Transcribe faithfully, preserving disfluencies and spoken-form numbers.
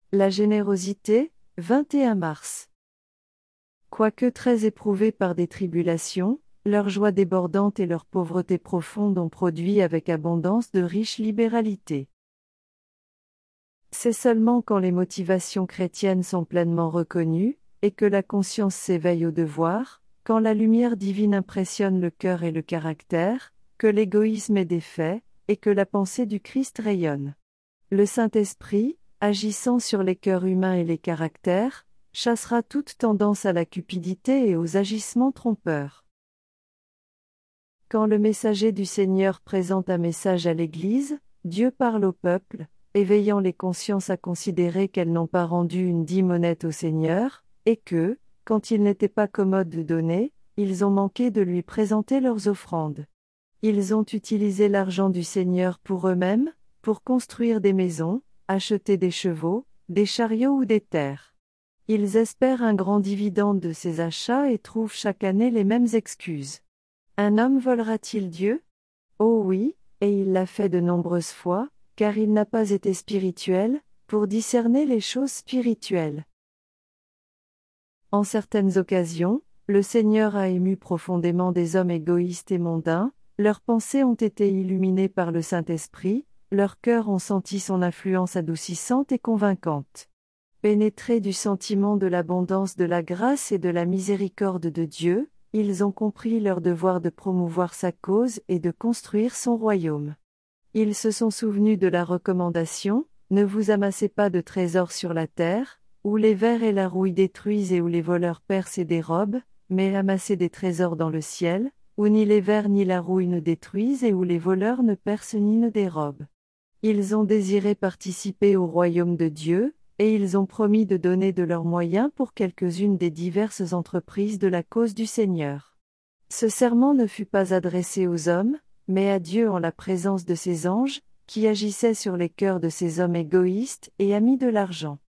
La générosité, vingt et un mars. Quoique très éprouvés par des tribulations, leur joie débordante et leur pauvreté profonde ont produit avec abondance de riches libéralités. C'est seulement quand les motivations chrétiennes sont pleinement reconnues, et que la conscience s'éveille au devoir, quand la lumière divine impressionne le cœur et le caractère, que l'égoïsme est défait, et que la pensée du Christ rayonne. Le Saint-Esprit, agissant sur les cœurs humains et les caractères, chassera toute tendance à la cupidité et aux agissements trompeurs. Quand le messager du Seigneur présente un message à l'Église, Dieu parle au peuple, éveillant les consciences à considérer qu'elles n'ont pas rendu une dîme honnête au Seigneur, et que, quand il n'était pas commode de donner, ils ont manqué de lui présenter leurs offrandes. Ils ont utilisé l'argent du Seigneur pour eux-mêmes, pour construire des maisons, acheter des chevaux, des chariots ou des terres. Ils espèrent un grand dividende de ces achats et trouvent chaque année les mêmes excuses. Un homme volera-t-il Dieu? Oh oui, et il l'a fait de nombreuses fois, car il n'a pas été spirituel, pour discerner les choses spirituelles. En certaines occasions, le Seigneur a ému profondément des hommes égoïstes et mondains, leurs pensées ont été illuminées par le Saint-Esprit, leurs cœurs ont senti son influence adoucissante et convaincante. Pénétrés du sentiment de l'abondance de la grâce et de la miséricorde de Dieu, ils ont compris leur devoir de promouvoir sa cause et de construire son royaume. Ils se sont souvenus de la recommandation, « Ne vous amassez pas de trésors sur la terre, où les vers et la rouille détruisent et où les voleurs percent et dérobent, mais amassez des trésors dans le ciel, où ni les vers ni la rouille ne détruisent et où les voleurs ne percent ni ne dérobent. » Ils ont désiré participer au royaume de Dieu, et ils ont promis de donner de leurs moyens pour quelques-unes des diverses entreprises de la cause du Seigneur. Ce serment ne fut pas adressé aux hommes, mais à Dieu en la présence de ses anges, qui agissaient sur les cœurs de ces hommes égoïstes et amis de l'argent.